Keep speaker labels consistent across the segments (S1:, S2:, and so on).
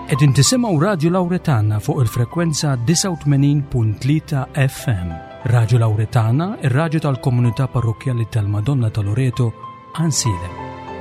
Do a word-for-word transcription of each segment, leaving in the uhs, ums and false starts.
S1: Qegħdin tisimgħu Radio Lawretana fuq il-frekwenza tisa' u tmenin punt tlieta F M. Radio Lawretana, ir-radju tal-Komunità Parrokjali tal-Madonna ta' Loreto, Ansilem.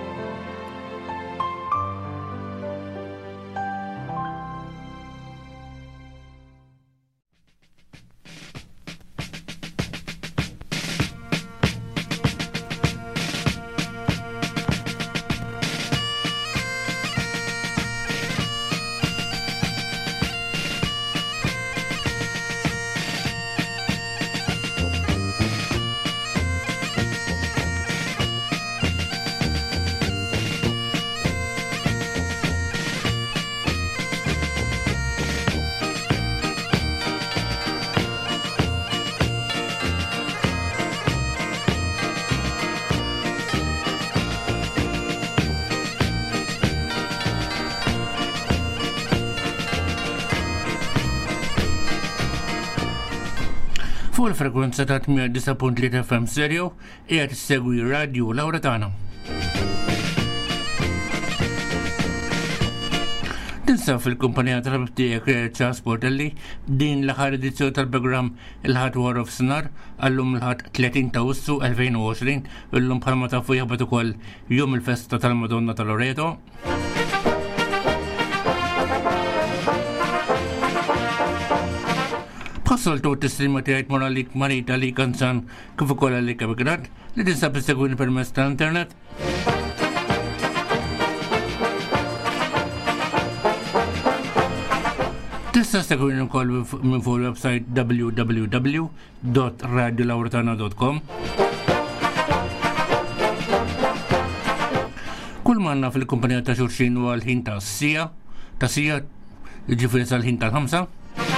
S2: Fuq il-frekwenza ta' tmien disa' punt tlieta F M stereo qiegħed issegwi Radio Lawretana. Tinsab fil-kumpanija tal-ħabib tiegħek Charles Portelli din l-aħħar edizzjoni tal-programm il-ħadd War of Sinar għallum il-ħadd tletin ta' Awwissu elfejn u għoxrin illum bħalma tafu jaħbad ukoll jum il-festa tal-Madonna ta' Loreto. Bħassoltu t-tistrima tiegħek mora lik marita li kanzan kif ukoll għalik abigrat li tinsab issegwini permezz tal-internet. Tista' segwini wkoll minn fuq il-website w w w dot radio lawretana dot com. Kull manna fil-kumpanija ta' xulxin huwa l-ħin ta' sija, ta' sija jiġifieri sal-ħin tal-ħamsa.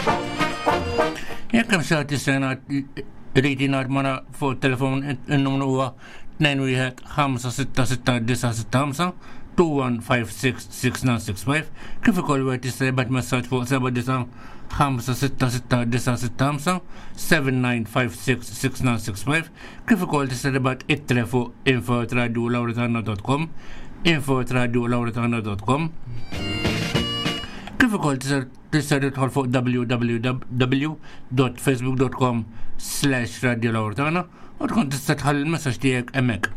S2: Jekk hemm xi sena ridi ngħid mara fuq it-telefon in-numru huwa tnejn wieħed ħamsa sitta sitta disa' sitta ħamsa two one five six six nine six five kif ukoll wieħed jista' jibgħat messaġġ fuq seba' disa' ħamsa sitta sitta disa' sitta ħamsa seven nine five six six nine six five kif ukoll tista' tibgħat ittre fuq info at radio lawretana dot com info at radio lawretana dot com kif ukoll tista' tidħol fuq w w w dot facebook dot com slash radio lawretana u tkun tista' tħalli l-messaġġ tiegħek hemmhekk.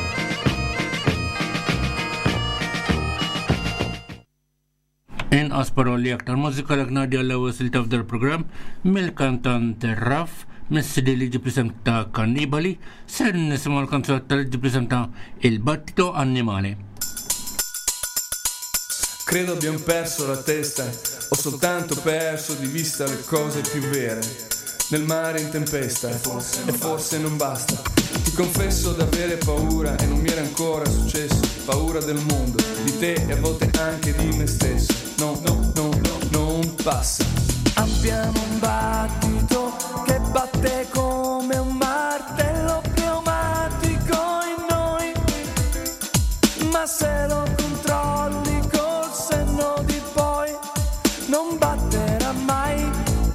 S2: Inqas paroli aktar mużika lek ngħaddi għall-ewwel silta f'dal programm mill-kantant Raff mis-sidi li ġib isem ta' Kannibali se nisimgħu l-kanzun tal ġib isem ta' Il-Battito Animale.
S3: Credo abbiamo perso la testa, ho soltanto perso di vista le cose più vere. Nel mare in tempesta, e forse, e forse non basta. Ti confesso d'avere paura e non mi era ancora successo. Paura del mondo, di te e a volte anche di me stesso. No, no, no, no, non passa.
S4: Abbiamo un battito che batte come un martello pneumatico in noi, ma se lo controlli di poi non batterà mai.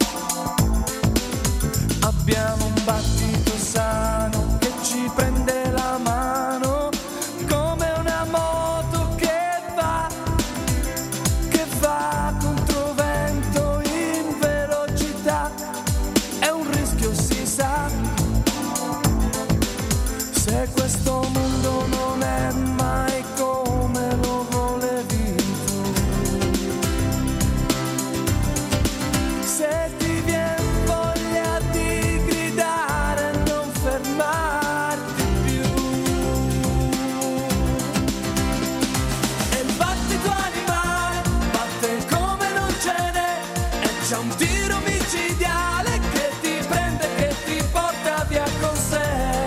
S4: Abbiamo un battito sano che ci prende la mano come una moto che va, che va contro vento in velocità. È un rischio, si sa, se questo mondo non è mai come lo volevi. Se ti viene voglia di gridare non fermarti più. E il battito animale batte come non ce n'è, e c'è un tiro micidiale che ti prende, che ti porta via con sé.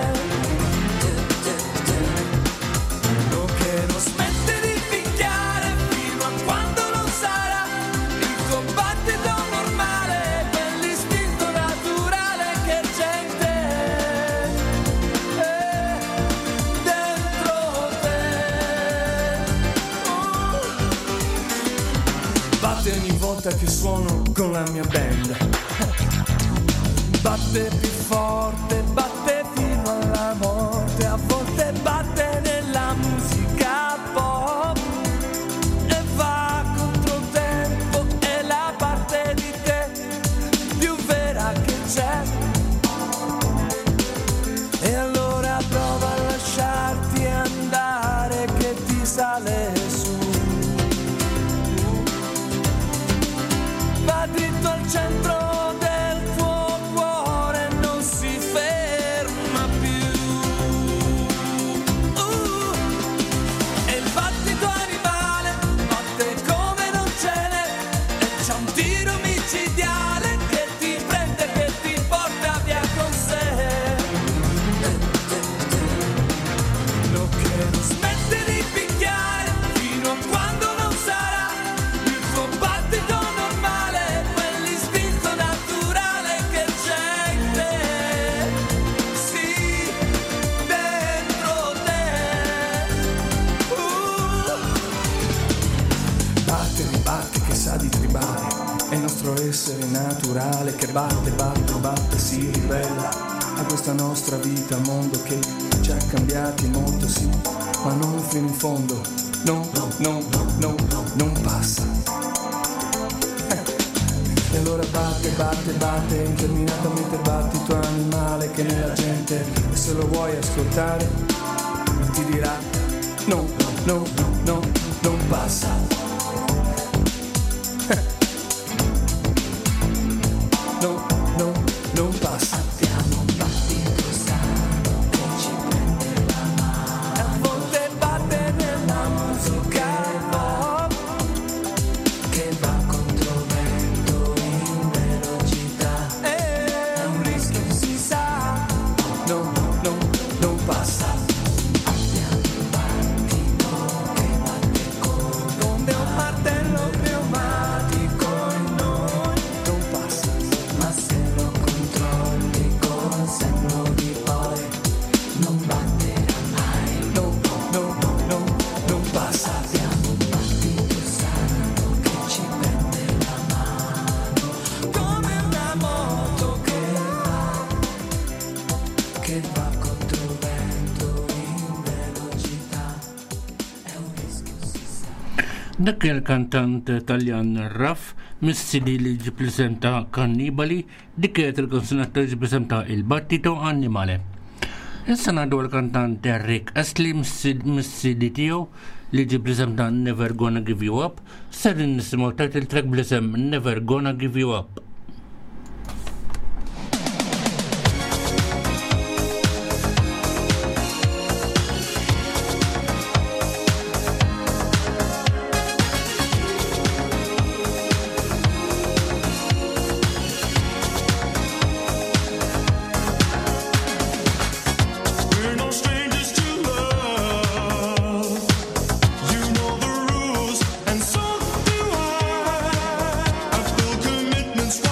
S4: Lo che non smette di picchiare fino a quando non sarà il tuo battito normale, quell'istinto naturale che c'è in te, eh, dentro te. Uh. Batte ogni volta che suono con la mia band, batte più forte, batte fino alla morte, a volte batte nella musica pop e va contro tempo. smette di picchiare fino a quando non sarà il tuo battito normale, quell'istinto naturale che c'è in te, sì, dentro te. uh.
S3: Batte, ribatte che sa di tribale, è il nostro essere naturale che batte, batte, batte, si ribella a questa nostra vita, mondo che ci ha cambiati molto, sì, ma non fino in fondo, no, no, no, no, non passa. Eh. E allora batte, batte, batte, interminatamente il battito animale che nella gente, e se lo vuoi ascoltare, ti dirà no, no, no, non passa. No, no, non passa.
S4: Abbiamo un battito sano che ci prende la mano, a volte batte nella musica pop che va contro vento in velocità, è un rischio si sa,
S3: No, no, non passa.
S4: abbiamo un battito che batte come un martello pneumatico in noi,
S3: Non passa.
S4: ma se lo controlli con senno di poi non batterà mai.
S3: No, no, no, non passa.
S4: Abbiamo un battito sano che ci prende la mano, come una moto che va, che va contro vento in velocità, è un rischio si sa.
S2: Dak il-kantant Taljan Raff mis-C D li ġipresenta Kannibali, dik kienet il-konsonanta li ġipresenta Il-Battito Annimale. Issa ngħaddu għal-kantant Rick Astley mis-C D tiegħu li ġipresenta Never Gonna Give You Up, ser nisimgħu title track bl-isem Never Gonna Give You Up.
S5: We're no strangers to love. You know the rules, and so do I. I feel commitments.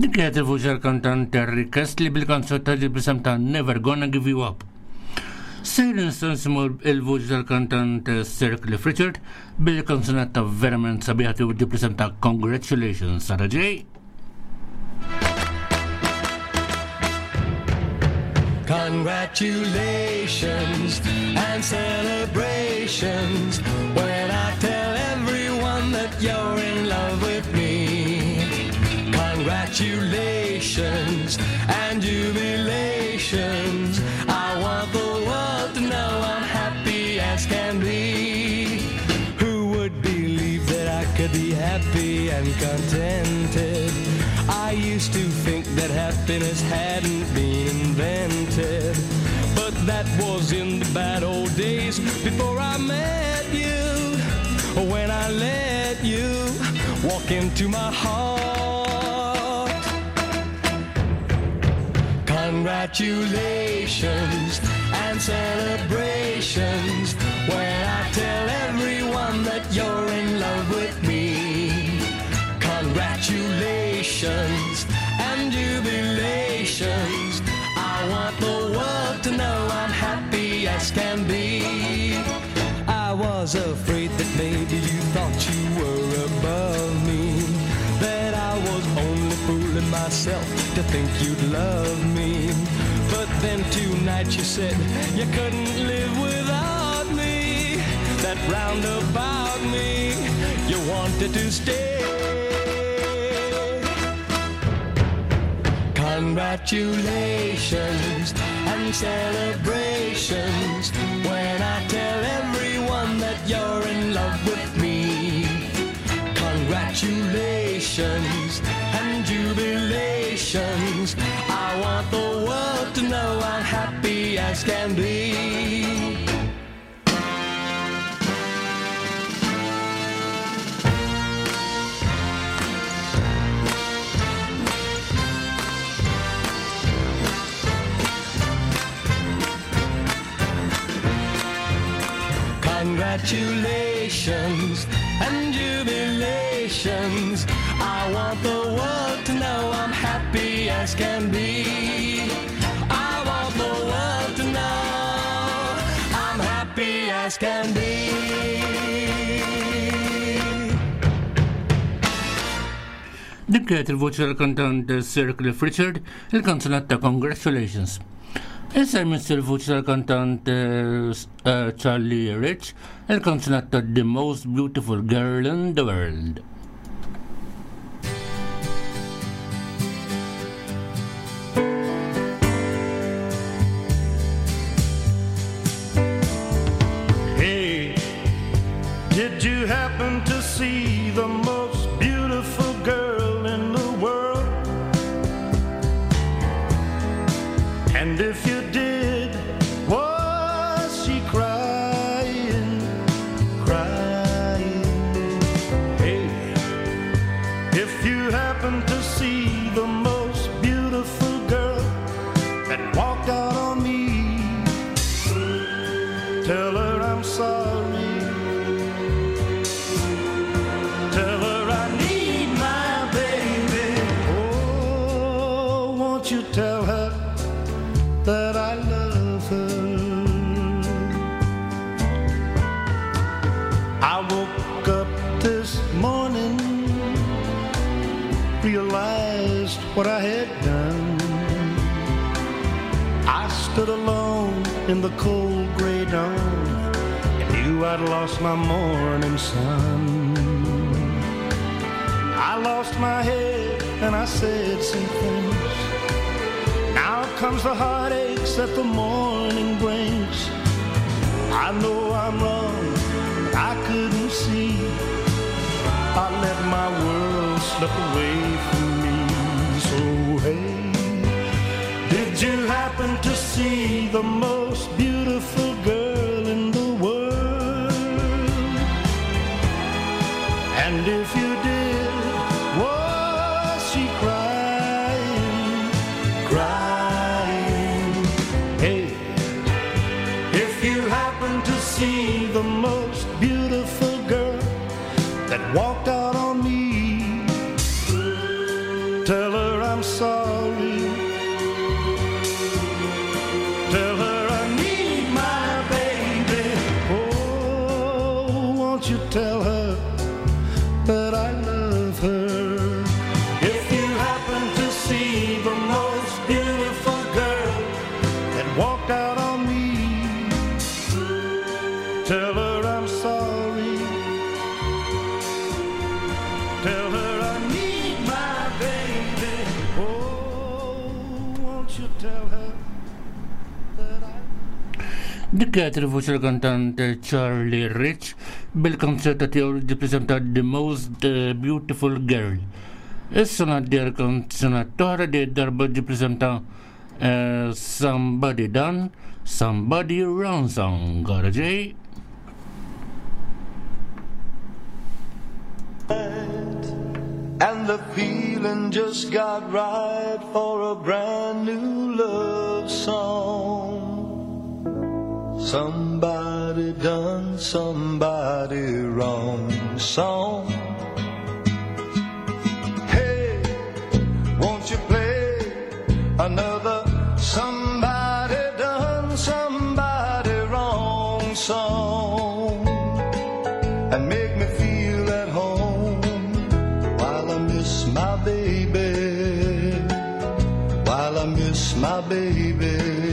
S2: Dik kienet il-vuċi tal-kantant Terry Kessler bil-kanzun tal-ġibrisem ta' Never Gonna Give You Up. Sejr nistansimu il-vuċi tal-kantant Sir Cliff Richard bil-kanzunet ta' verament sabiħati u ġibrisem ta' Congratulations, Sara J.
S4: Congratulations and celebrations when I tell everyone that you're in love with me. Congratulations and jubilations. I want the world to know I'm happy as can be. Who would believe that I could be happy and contented? I used to think that happiness hadn't been invented, but that was in the bad old days before I met you. When I let you walk into my heart. Congratulations and celebrations when I tell everyone that you're in love with me. Congratulations and jubilations. I want the world to know I'm happy as can be. I was afraid that maybe you thought you were above me, that I was only fooling myself to think you'd love me. But then tonight you said you couldn't live without me, that round about me you wanted to stay. Congratulations and celebrations when I tell everyone that you're in love with me. Congratulations and jubilations. I want the world to know I'm happy as can be. Congratulations and jubilations. I want the world to know I'm happy as can be. I want the world to know I'm happy as can be.
S2: Dik kienet il-vuċi tal-kantant Sir Cliff Richard, il-kanzunet ta' Congratulations. Issa jmiss il-vuċi tal-kantant Charlie Rich, il-kanzunet ta' The Most Beautiful Girl in the World.
S5: Hey, did you happen to see the most beautiful girl in the world? And if you did, was she crying, crying? Hey, if you happen to see the most beautiful girl that walked out on me, tell her I'm sorry. Tell her I need my baby. Oh, won't you tell her that I love her? I woke up this morning, realized what I had done. I stood alone in the cold gray dawn and knew I'd lost my morning sun. I lost my head and I said some things. Now comes the heartaches that the morning brings. I know I'm wrong, but I couldn't see. I let my world slip away from me. So hey, did you happen to see the most beautiful girl in the world? And if you did, was she crying, crying? Hey, if you happen to see the most beautiful girl that walked out on me, tell her I'm Tell her I'm sorry. Tell her I need my baby. Oh, won't you tell her that I...
S2: Dik kienet il-vuċi l-kantant Charlie Rich bil-konċerta tiegħu jippreżenta The Most uh, Beautiful Girl. Issa ngħaddi l-kanzunat toħra di darba jippreżenta uh, Somebody Done, Somebody Wrong Song. Għara ġej.
S6: And the feeling just got right for a brand new love song. Somebody done somebody wrong song. Hey, won't you play another somebody done somebody wrong song and make me feel at home while I miss my baby, while I miss my baby.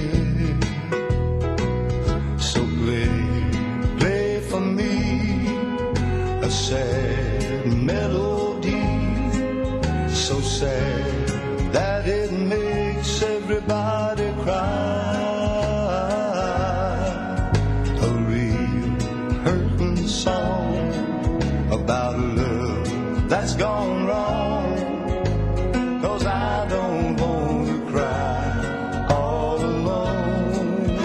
S6: Sad melody, so sad that it makes everybody cry. A real hurting song about love that's gone wrong, 'cause I don't want to cry all alone.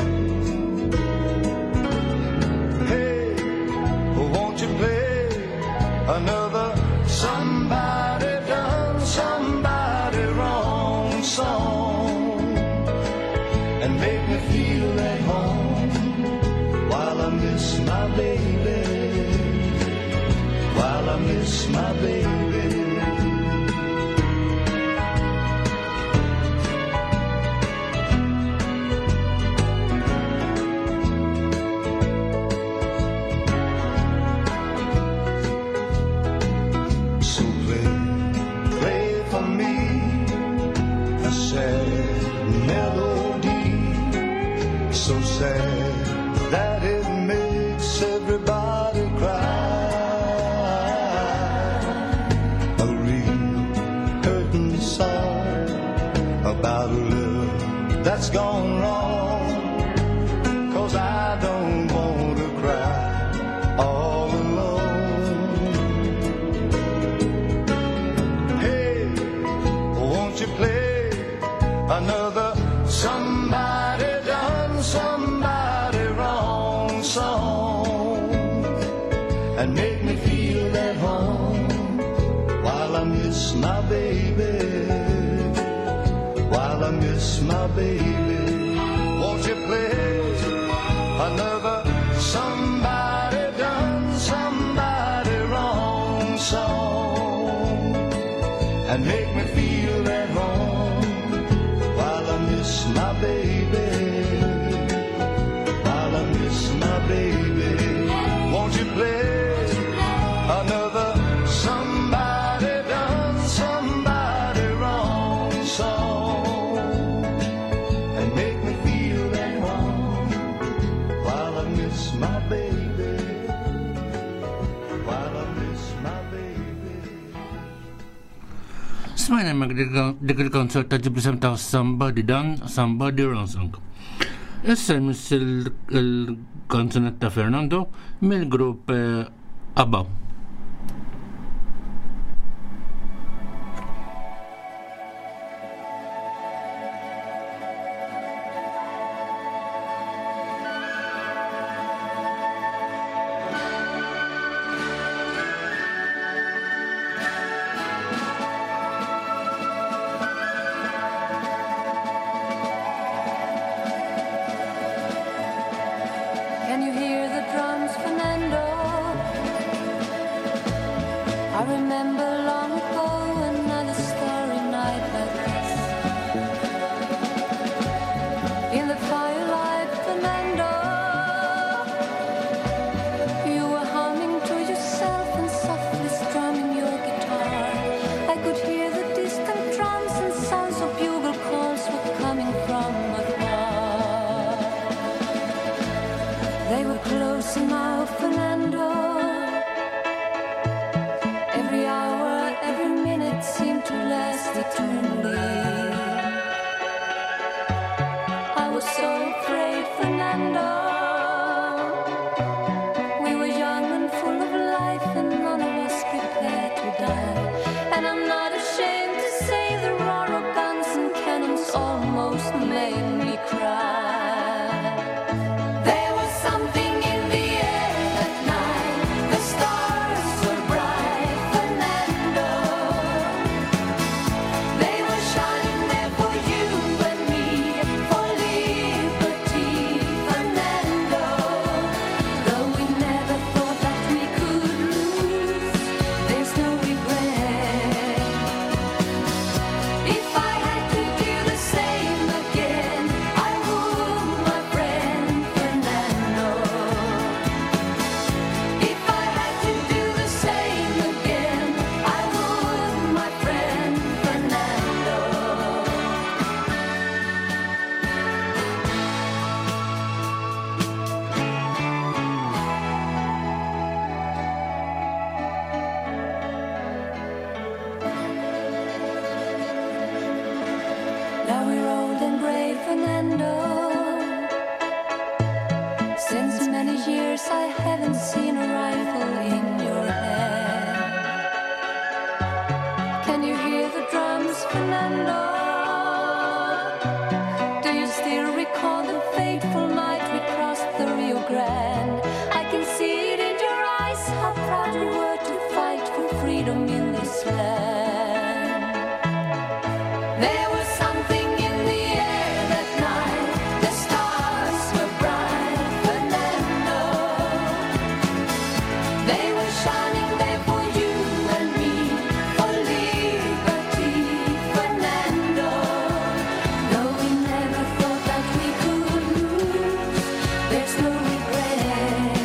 S6: Hey, won't you play another somebody done somebody wrong song and make me feel at home while I miss my baby, while I miss my baby. So sad that it makes everybody cry. A real curtain song about love that's gone wrong, 'cause I don't want to cry all alone. Hey, won't you play another somebody somebody wrong song and make me feel at home while I miss my baby, while I miss my baby. Won't you play another somebody done somebody wrong song and make me feel at home while I miss my baby, my baby. Won't you play another somebody done somebody wrong song and make me feel at home while I miss my baby, while I miss my baby.
S2: Smajna mek dik il-koncert ta' ġibrisem ta' Somebody Done, Somebody Wrong Song. Issa jmiss il-kanzunetta Fernando mill-grupp ABBA.
S7: Can you hear the drums, Fernando? were closer now, Fernando. Every hour, every minute seemed to last eternally. I was so afraid, Fernando. We were young and full of life, and none of us prepared to die. And I'm not ashamed to say the roar of guns and cannons almost made me cry. There was something in the air that night. The stars were bright, Fernando. They were shining there for you and me, for liberty, Fernando. Though we never thought that we could lose, there's no regret. If I had to do the same again, I would, my friend Fernando. If I had to do the same again, I would, my friend Fernando. Now we're old and gray, Fernando. Since many years I haven't seen a rifle in your hand. Can you hear the drums, Fernando? Do you still recall the fateful night we crossed the Rio Grande? I can see it in your eyes, how proud you were to fight for freedom in this land. There was something in the air that night. The stars were bright, Fernando. They were shining there for you and me, for liberty, Fernando. Though we never thought that we could lose, there's no regret.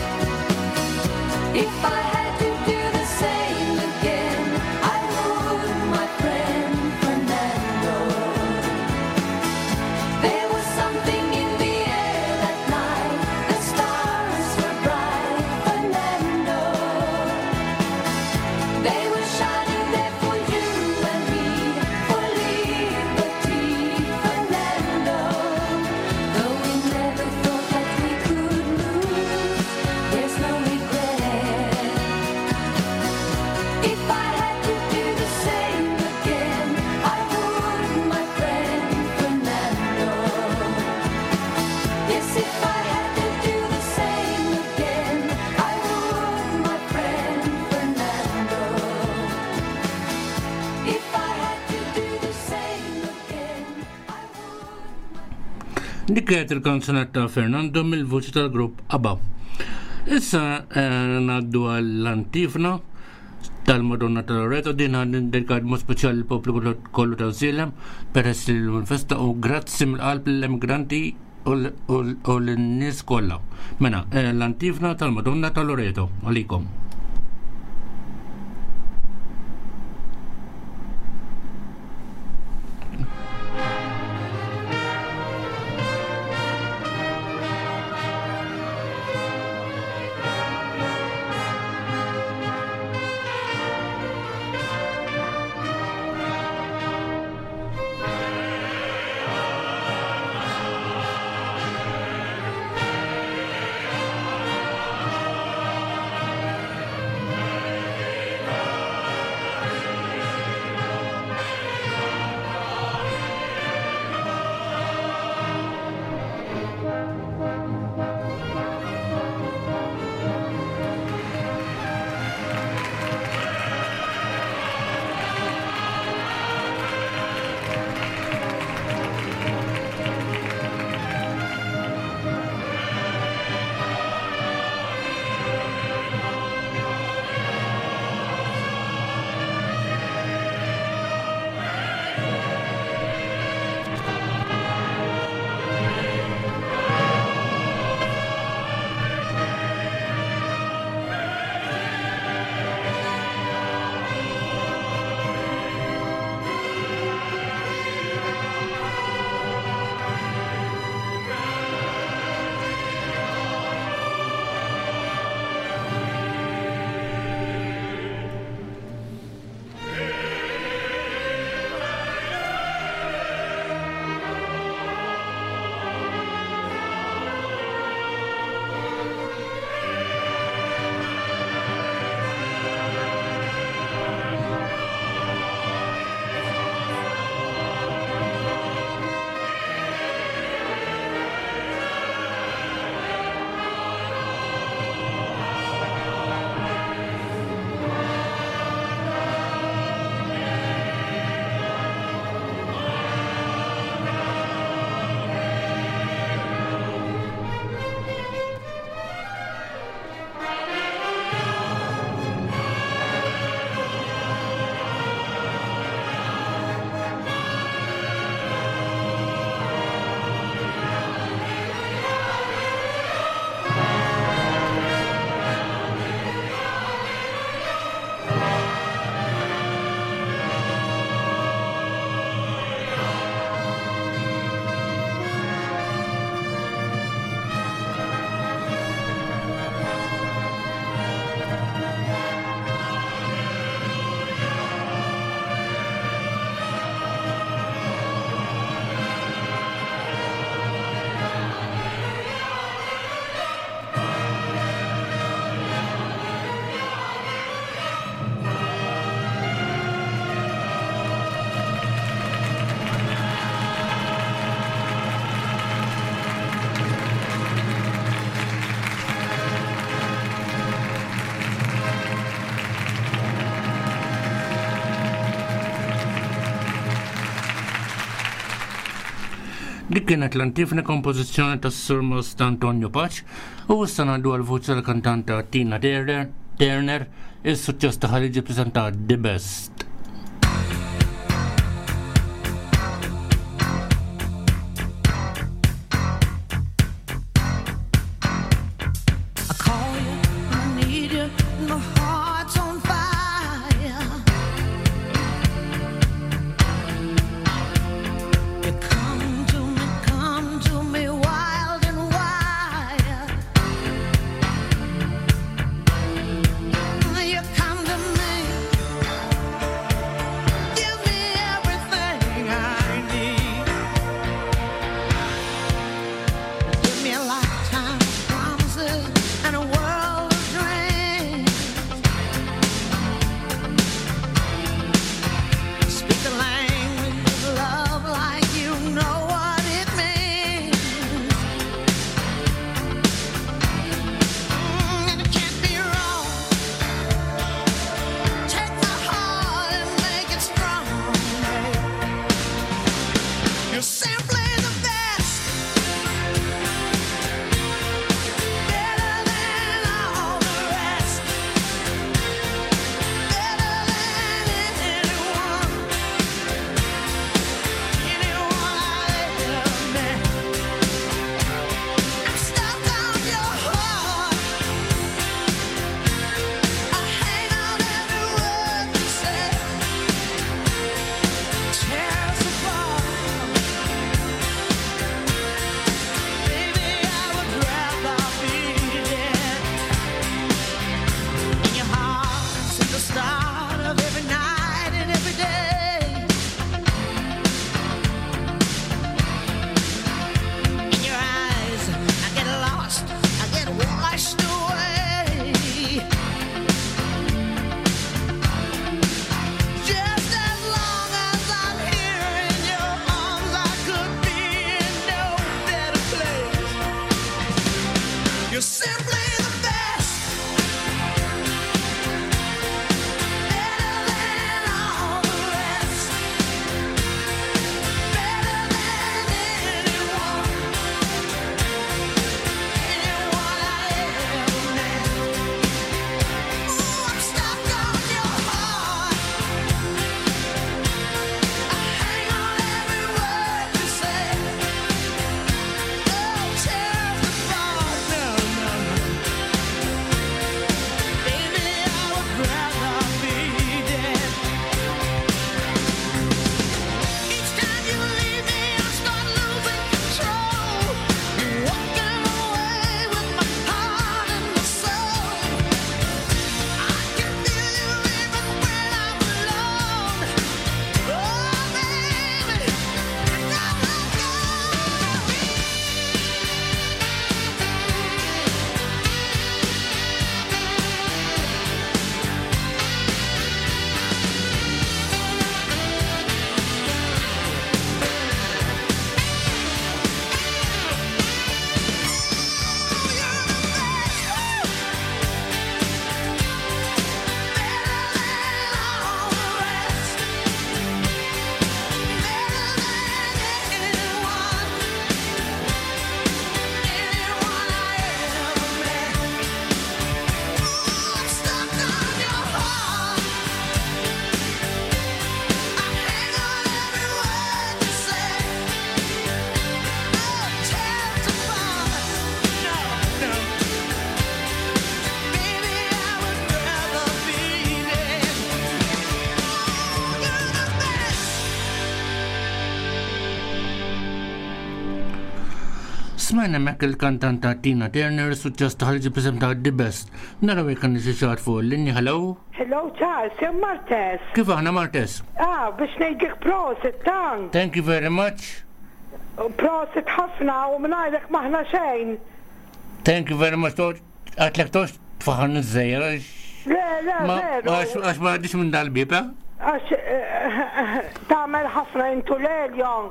S7: If I had to do the same again, I would, my friend Fernando. There was something in the air that night. The stars were bright, Fernando. They were shining there for you and me, for liberty, Fernando. Though we never thought that we could lose, there's no regret. If I had to do the same again, I would, my friend Fernando. Yes, if I had to do the same again, I would, my friend Fernando. If I had to do the same again, I would.
S2: Dik kienet il-kanzunet ta' Fernando mill-vuċi tal-grupp ABBA. Issa eh, naddu għall-antifna tal-Madonna ta' Loreto, din għandin dedikat mod speċjali l-poplu kollu ta' Zilem peress li l-festa u grazzi mill-qalb l-emigranti u l-nis kollha. Mena, eh, l-antifna tal-Madonna ta' Loreto, għalikom. Li kienet l-antifna kompożizzjoni tas-Sur Most Antonio Paċ u issa ngħaddu għall-vuċi tal-kantanta Tina Turner, Turner, is-suċċess tagħha li ġie ppreżentat The Best. Smajna mek il-kantanta Tina Turner suċċess taħħa li ġie ppreżentat The Best. Naraw jekk għandi xi xahar fuq il-linja. Hello?
S8: Hello Charles, jem Martes.
S2: Kif aħna Martes?
S8: Ah, biex ngħidlek prosit tank.
S2: Thank you very much.
S8: Prosit ħafna u mingħajrek maħna xejn.
S2: Thank you very much. Għatlek tox tfaħħan iż-żejjer.
S8: Le, le, veru.
S2: Għax ma għaddix minn dal-bib, eh?
S8: Għax tamel ħafna intu l-eljon,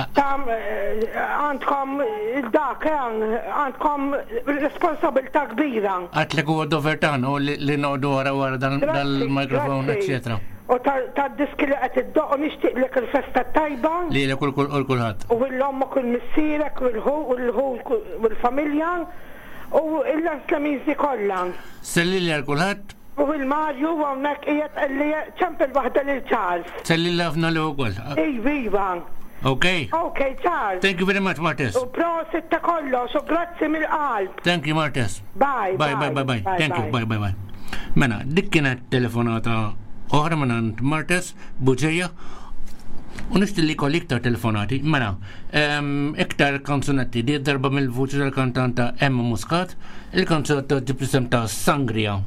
S8: għandkom dak, għandkom responsabilta kbira.
S2: Għatlek u għaddovertan u li noqdu għara għara dal-mikrofon, eccetera.
S8: u tad-diski li qed iddoq u nixtieqlek il-festa tajba.
S2: Li l kull kull kulħadd.
S8: U l-ommok u l-missierek u l-ħu u l-familja u l-Islamizi kollha.
S2: Selli li għal kulħadd.
S8: U l-Marju hawnhekk qiegħed qalli ċempel waħda lil Charles.
S2: Selli li ħafna li wkoll.
S8: Iva.
S2: Okay.
S8: Okay, Charles.
S2: Thank you very much, Martes.
S8: U prosit ta' kollox u grazzi mill-qalb.
S2: Thank you, Martes.
S8: Bye,
S2: bye, bye, bye, bye. Thank you, bye, bye, bye. Mena, dik kienet telefonata oħra minn Martes, Buġeja, u nixtilli koll iktar telefonati. Mena, iktar kanzunetti di darba mill-vuċi tal-kantanta Emma Muscat, il-kanzunetta ġibrisem ta' Sangria.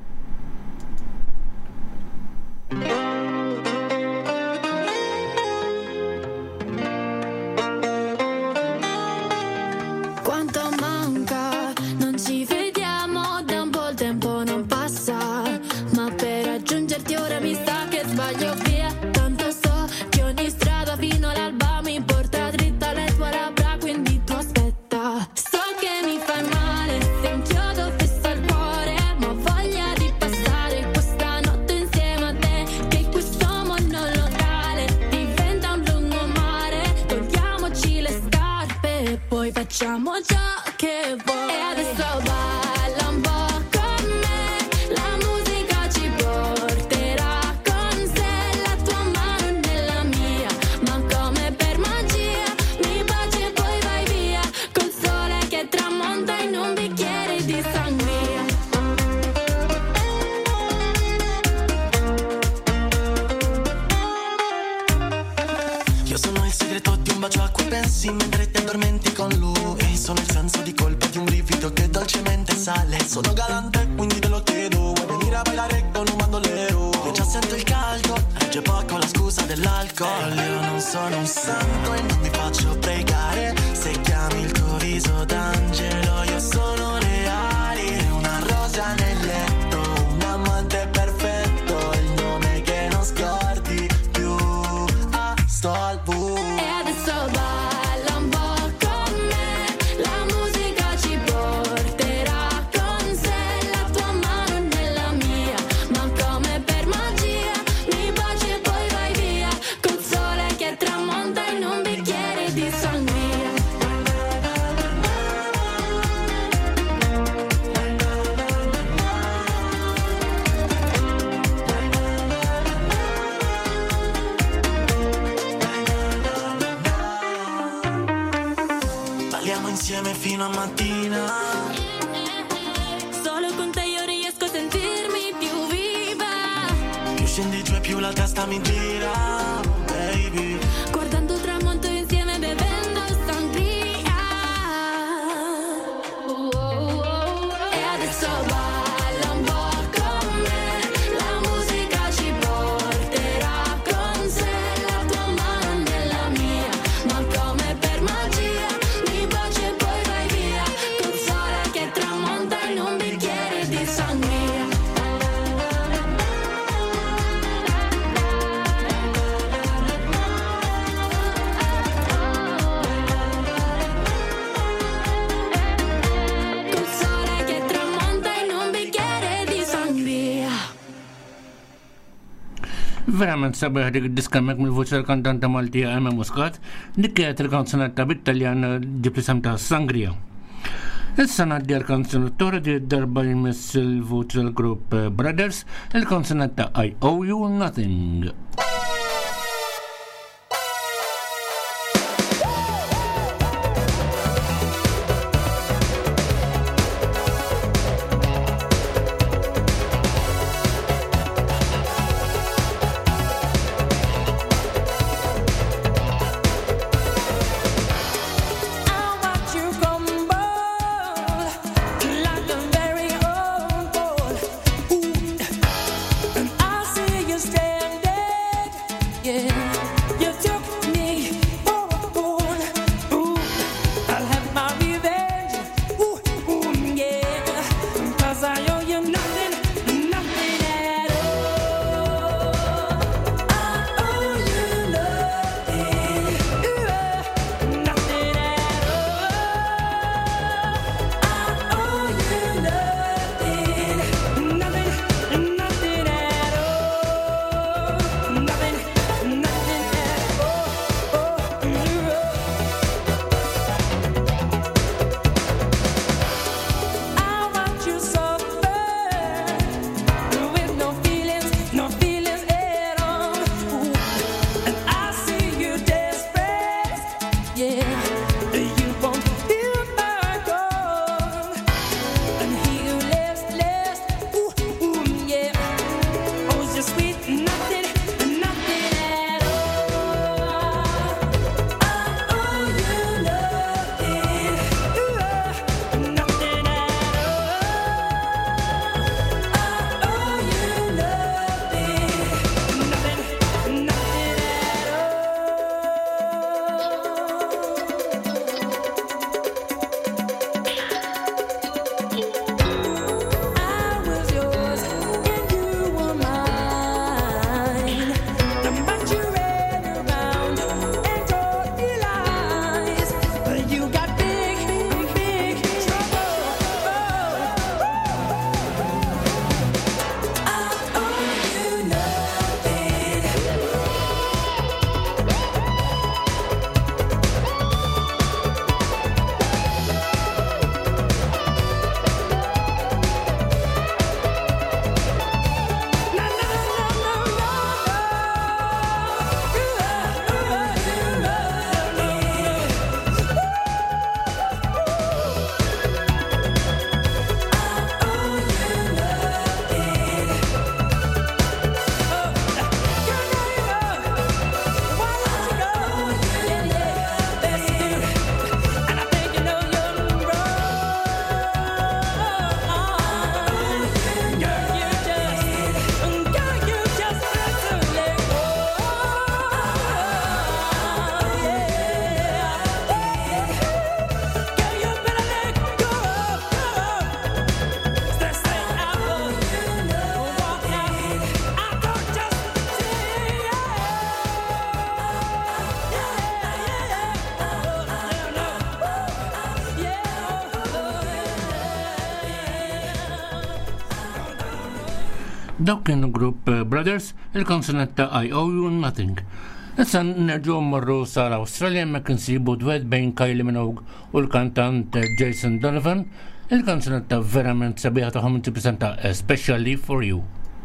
S7: Facciamo ciò che vuoi e adesso balla un po' con me, la musica ci porterà con sé, la tua mano nella mia, ma come per magia, mi baci e poi vai via, col sole che tramonta in un bicchiere di sangria.
S9: Io sono il segreto di un bacio a cui pensi mentre ti addormenti con lui. Sono il senso di colpa di un brivido che dolcemente sale. Sono galante, quindi te lo chiedo. Vuoi venire a ballare con un bandolero? Io già sento il caldo, regge poco la scusa dell'alcol. Io non sono un santo e non mi faccio pregare. Se chiami il tuo viso d'angelo, io sono reale. Una rosa nel letto, un amante perfetto, il nome che non scordi più. Ah, sto al buio.
S7: E adesso balla un po' con me, la musica ci porterà con sé, la tua mano nella mia, ma come per magia, mi baci e poi vai via, col sole che tramonta in un bicchiere di sangria.
S9: Balliamo insieme fino a mattina.
S7: Solo con te io riesco a sentirmi più viva.
S9: Più scendi giù e più la testa mi gira, baby.
S7: Guardando il tramonto insieme bevendo sangria. Oh, oh, oh. E adesso balla un po' con me, la musica ci porterà con sé, la tua mano nella mia, ma come per magia, mi baci e poi vai via, col sole che tramonta in un bicchiere di sangria. Col sole che tramonta in un bicchiere di sangria.
S2: Verament sabiħ dik id-diskammek mill-vuċi tal-kantanta Maltija Emma Muscat, dik kienet il-kanzunetta bit-Taljan ġibrisem ta' Sangria. Issa ngħaddi għall-kanzunettora di darba jmiss il-vuċi tal-grupp Brothers, il-kanzunetta I Owe You Nothing.
S4: I watch you crumble like a very old boy. Ooh, and I see you standing
S2: Daw kienu grupp eh, Brothers, il-konsonetta I Owe You Nothing. Issa nerġgħu mmorru sal-Awstralja hemmhekk insibu dwed bejn Kylie Minogue u l-kantant eh, Jason Donovan. Il-konsonetta verament sabiħa tagħhom tippreżenta Especially for You.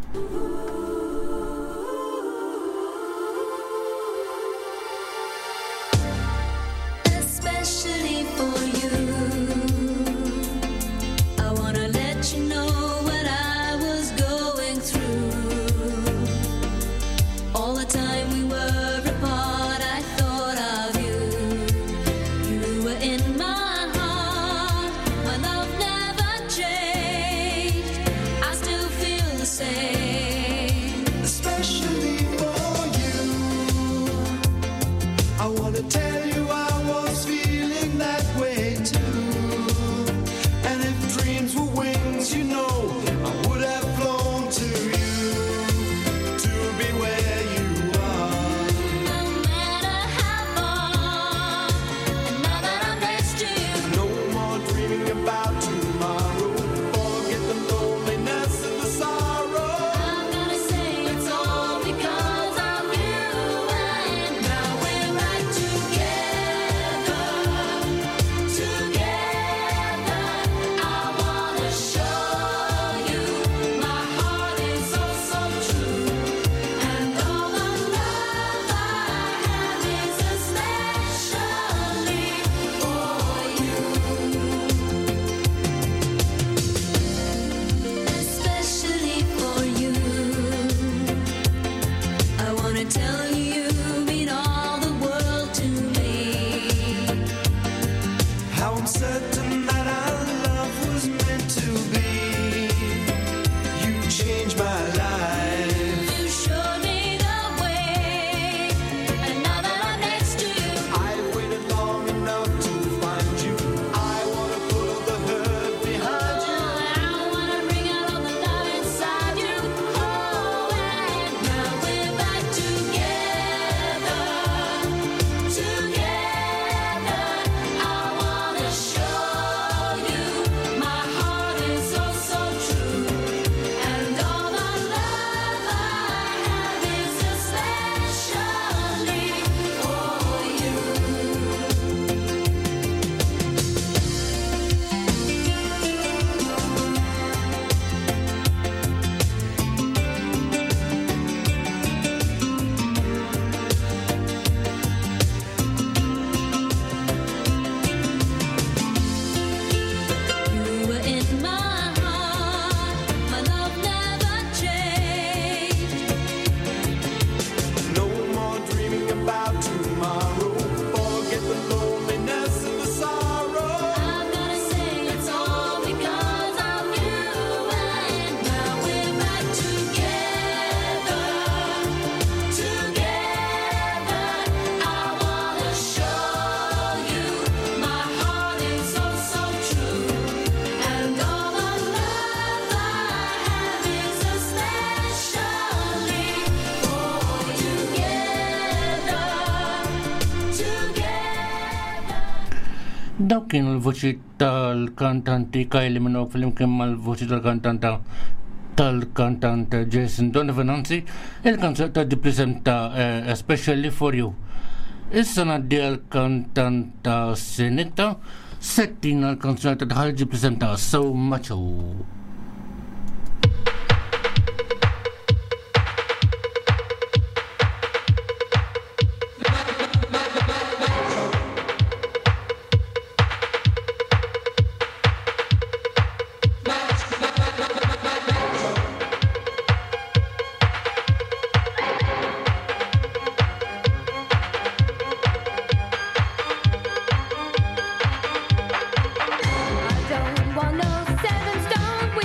S7: Especially for you, I wanna let you know what I was going through. All the time we were apart, I thought of you. You were in my heart, my love never changed. I still feel the same.
S6: Especially for you, I wanna tell you I was feeling that way too. And if dreams were wings, you know I would have flown to you to be where you are.
S7: No matter how far, and now that I'm next to you,
S6: No more dreaming about tomorrow. Forget the loneliness and the sorrow.
S7: I'm gonna say it's all because of you. And now we're right together, together. I wanna show you my heart is so, so true. And all the love I have is especially for you. Especially for you, I wanna tell you, you mean all the world to me.
S6: How I'm certain that our love was meant to be. You changed my life.
S7: You showed me the way, and now that I'm next to you,
S6: I've waited long enough to find you. I wanna put the hurt behind you.
S7: I wanna bring out all the love inside you. Oh, and now we're back together, together. I wanna show you my heart is so, so true. And all the love I have is especially for you. You were in my heart, my love never changed.
S6: No more dreaming about tomorrow. Forget the loneliness and the sorrow.
S7: I'm gonna say it's all because of you. And now we're back together, together. I wanna show you my heart is so, so true. And all the love I have is especially for you. Together, together.
S2: Daw kienu l-voċi tal-kantanti Kylie Minogue fl-imkien mal-voċi tal-kantanta tal-kantant Jason Donovan, anzi, il-kanzetta tippreżenta eh, Especially for You. Issa ngħaddi għall-kantanta Sinetta, settina l-kanzetta tħal tippreżenta So Macho.
S7: I don't want no seven stone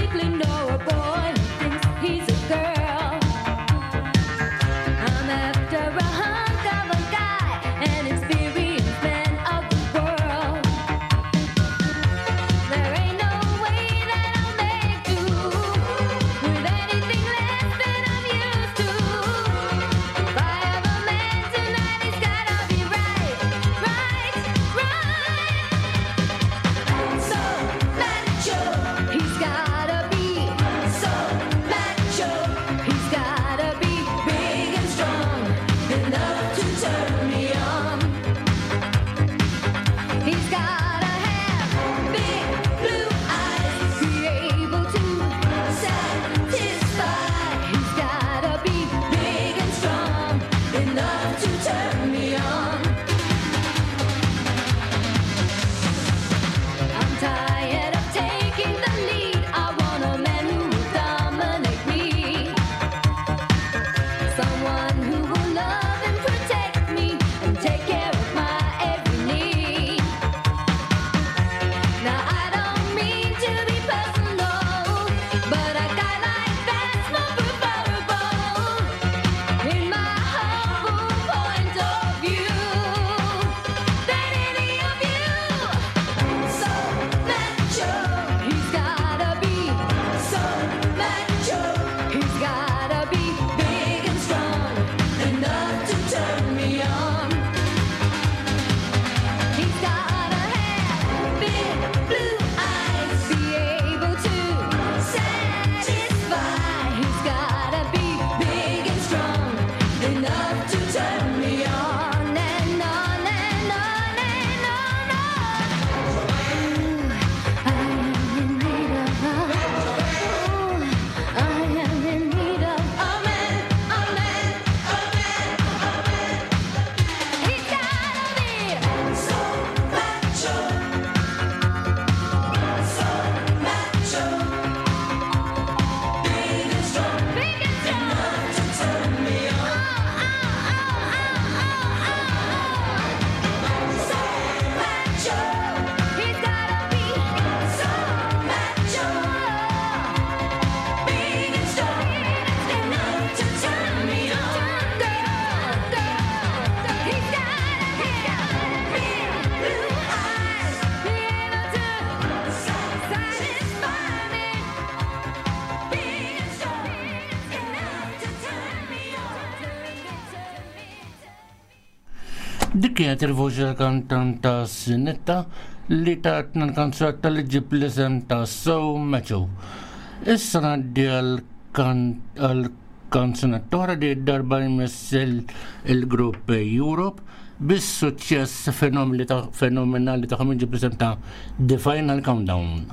S2: Dik kienet il-voċi tal-kantanta Sinetta li tatna l-kanzunetta li ġib l-isem ta' So Macho. Issa ngħaddi għal-kanzunetta oħra li darba jmissel il-grupp Europe bis-suċċess fenomenali ta' ħamin ġib l-isem ta' The Final Countdown.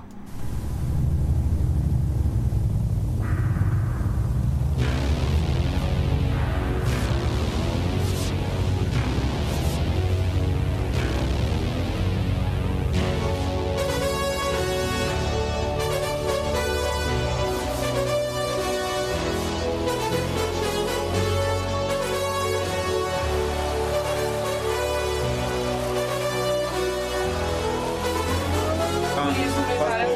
S10: Para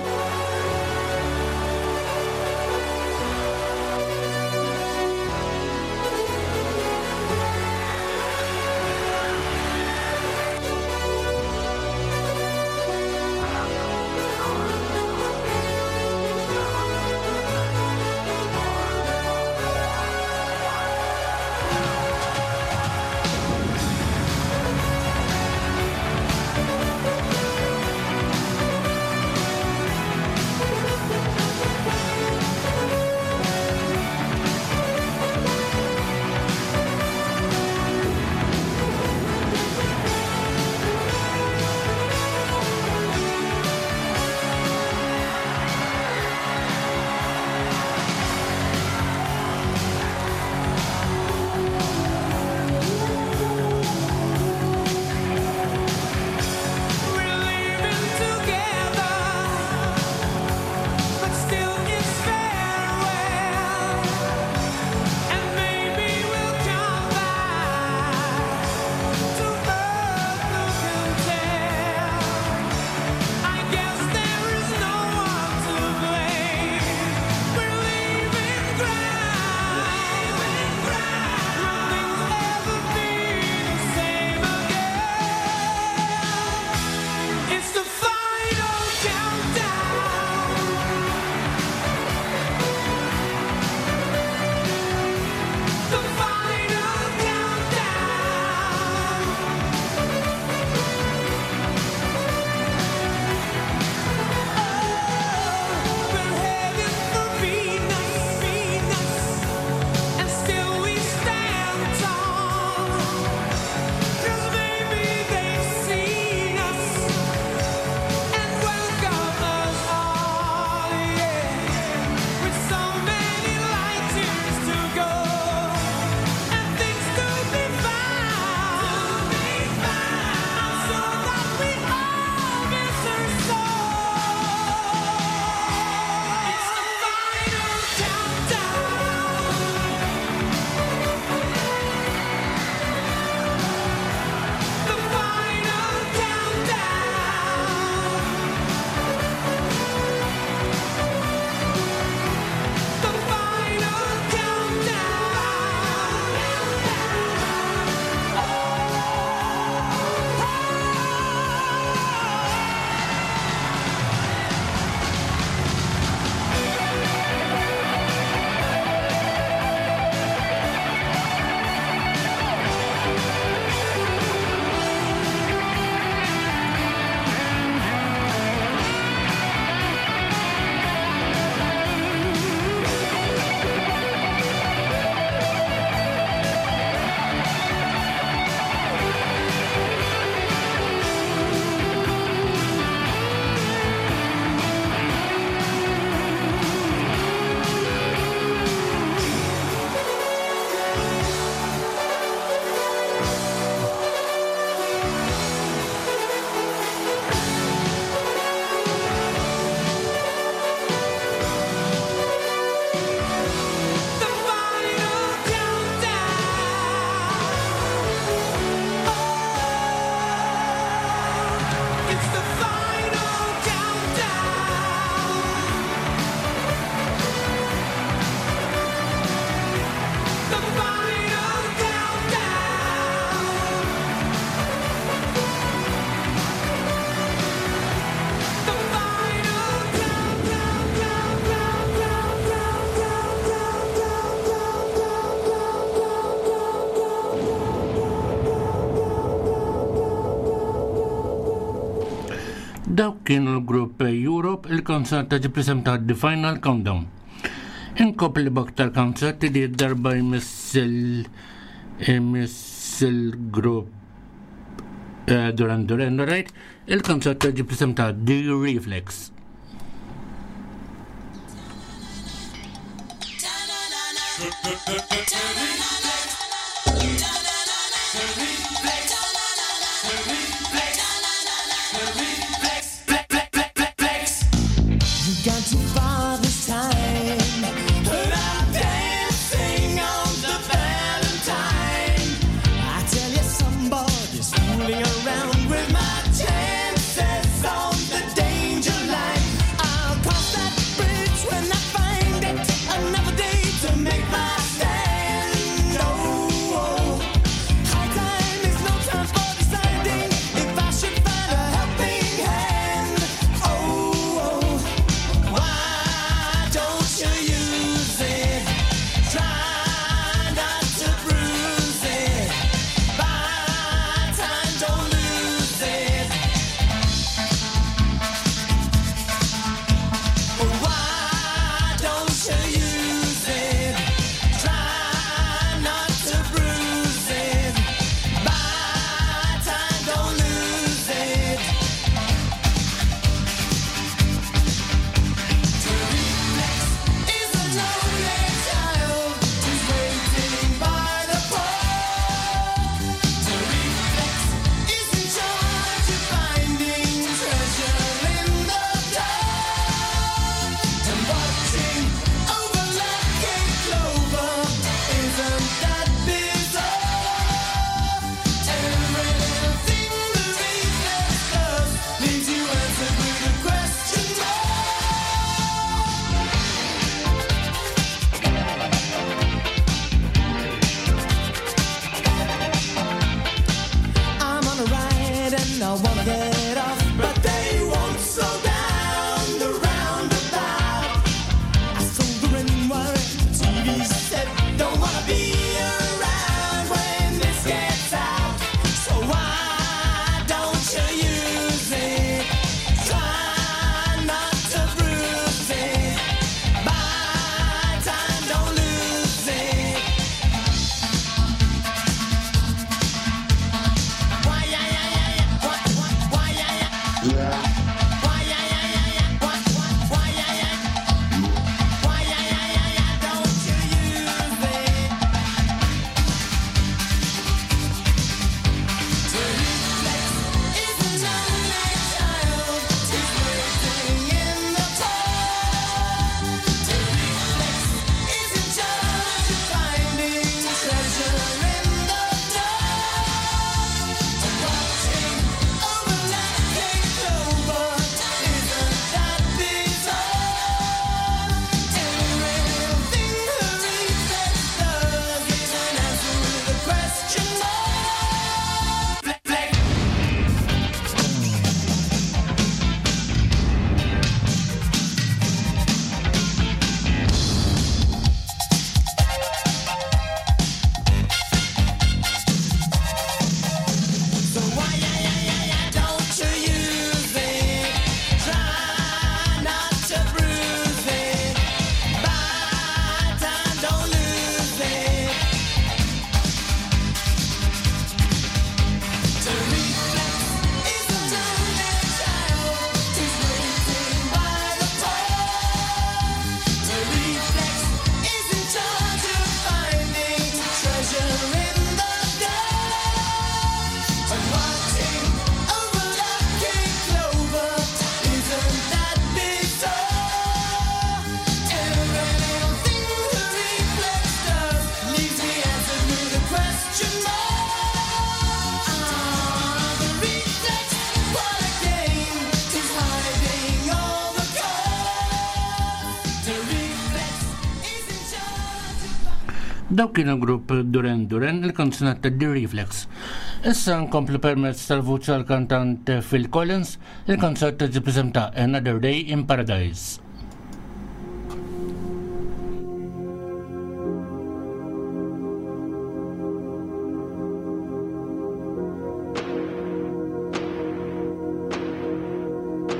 S2: Dawk kienu l-grupp Europe il-konsert ta' ġibrisem ta' The Final Countdown. Inkopli baktar konsert li darba jmissil jmissil grupp Duran Duran, right? Il-konsert ta' ġibrisem ta' The Reflex.
S9: Gone too far this time, but I'm dancing on the Valentine. I tell you, somebody's fooling around with my chances on the danger line. I'll cross that bridge when I find it. Another day to make my stand. Oh, oh. High time is no time for deciding if I should find a helping hand. Oh, oh. Why don't you use it? Try not to bruise it. Buy time, don't lose it. Why don't you use it? Try not to bruise it. Buy time, don't lose it. Is a lonely child who's waiting by the pole. The reflex is in charge of finding treasure in the dark. And watching over lucky clover, isn't that bizarre? Everything the reflex does leaves you answered with a question mark. I'm on a ride and I wanna get off, but they won't slow down the roundabout. I sold the ring wire, the T V said, don't wanna be around when this gets out. So why don't you use it? Try not to bruise it. Buy time, don't lose it. Why, yeah, yeah, yeah, yeah. What, what, why, yeah, yeah. Why, yeah, yeah, yeah, yeah. What, what, why, yeah, yeah. Why, yeah, yeah, yeah, yeah. Don't you use it? The reflex is a lonely child who's waiting in the cold. The reflex is in charge of finding treasure in the dark. And watching over lucky clover, isn't that bizarre? Everything the reflex does is an answer with a question mark. Flex. So why, yeah, yeah, yeah, yeah, don't you use it? Try not to bruise it. Buy time, don't lose it. The reflex is a lonely child who's waiting by the pole. The reflex is in charge of finding treasure in the dark. And watching over lucky clover, isn't that bizarre? Everything the reflex does leaves me answered with a question mark. Ah, the reflex, what a game, is hiding all the cards. The reflex is in charge of
S2: Dawk kienu grupp Duran Duran il-konsert ta' The Reflex. Issa nkomplu permezz tal-vuċi tal-kantant Phil Collins il-konsert ta' ġibrisem ta' Another Day in Paradise.
S6: Thank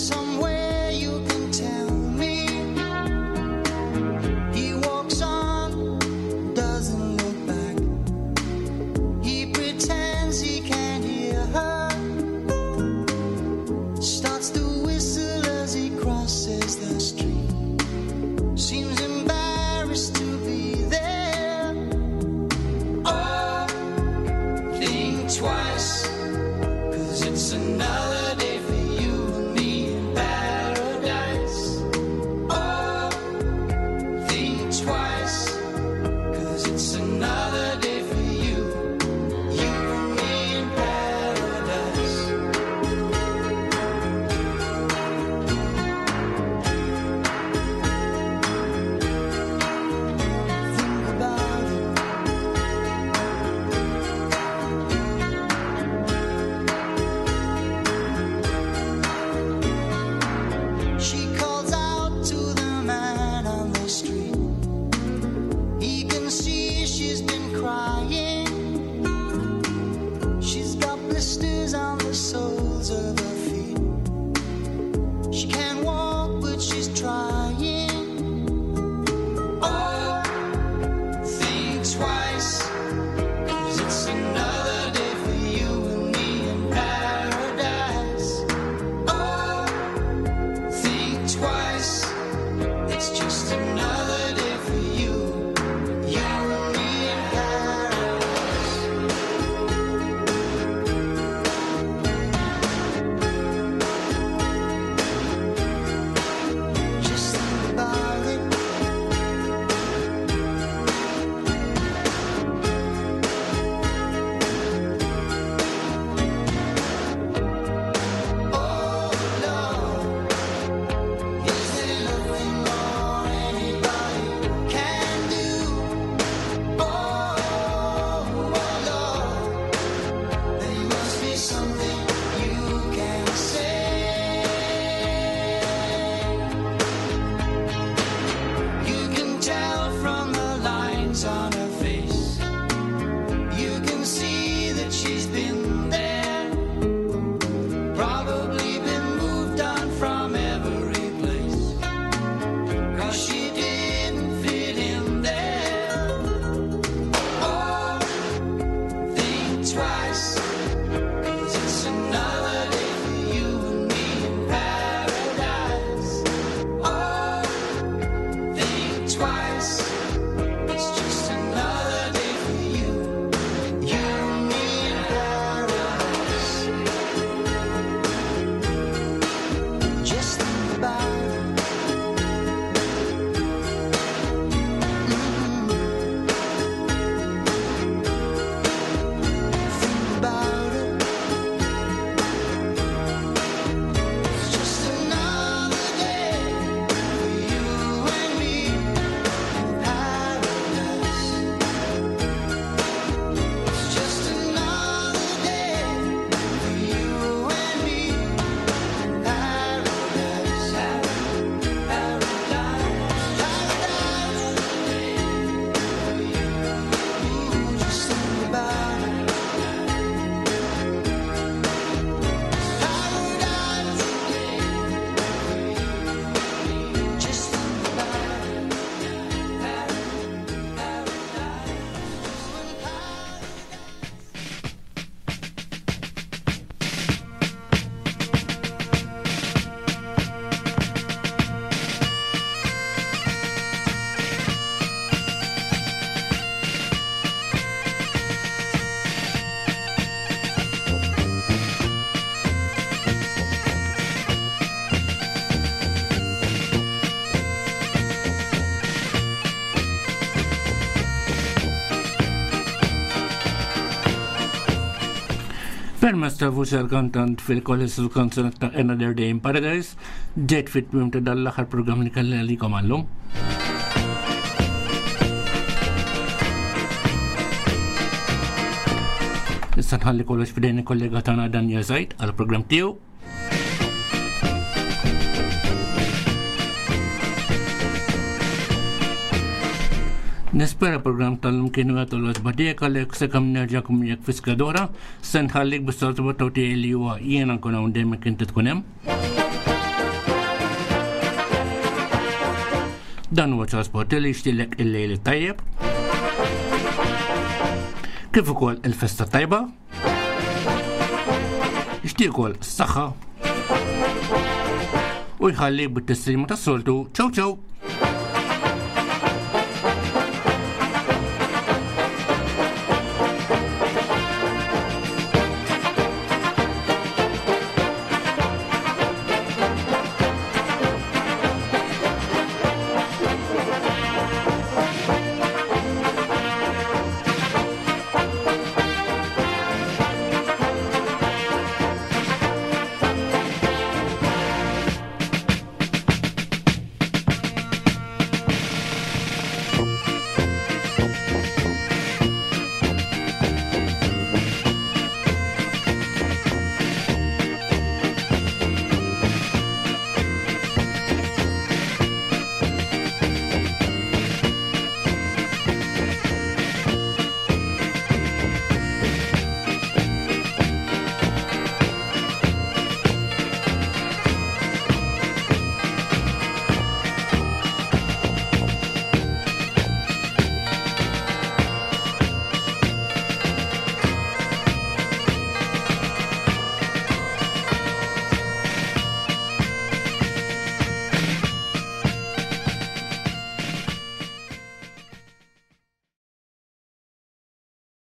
S6: somewhere you can tell me. He walks on, doesn't look back. He pretends he can't hear her. Starts to whistle as he crosses the street. Seems embarrassed to be there. Oh, think twice, 'cause it's another day for you and me in paradise. Oh, think twice, 'cause it's another day for you, you and me in paradise. Think about it. She calls out to the man on the street. He can see she's been crying. She's got blisters on the soles of her feet. She can't walk, but she's trying. Oh, think twice, 'cause it's another day for you and me in paradise. Oh, think twice, it's just another day for you, you and me in paradise. Just think about it. Oh Lord, is there nothing more anybody can do? Oh, oh Lord, there must be something you can say. You can tell from the lines on her face. You can see that she's been there. Probably been moved on from every place, 'cause she didn't fit in there. Oh, think twice, 'cause it's another day for you and me in paradise. Oh, think twice, it's just another day for you, you and me in paradise. Just think about it. Mhm. Think about it. It's just another day for you and me in paradise. It's just another day for you and me in paradise. Paradise, paradise. Ooh, just think about it. Paradise, just think about it.
S2: Permess ta' vuċi għal-kantant fil-kollis il-kanzunet ta' Another Day in Paradise, ġejt fit-twim ta' dal-aħħar program li kalli għalikom għallum. Issa nħalli kollox f'dejn il-kollega tagħna Danja Zajt għal-program tiegħu. Nispera program tal-lum kienu għatu l-għazbadijek għalek se kam nerġakum jek fiskadora, sen ħallik bis-saltu battaw tiegħi li huwa jiena nkun hawn dejjem kien tkun hemm. Dan huwa trasport li jixtieqlek il-lejl tajjeb. Kif ukoll il-festa tajba. Jixtieq ukoll s-saħħa. U jħalli bit-tislima tas-soltu. Ċaw ċaw!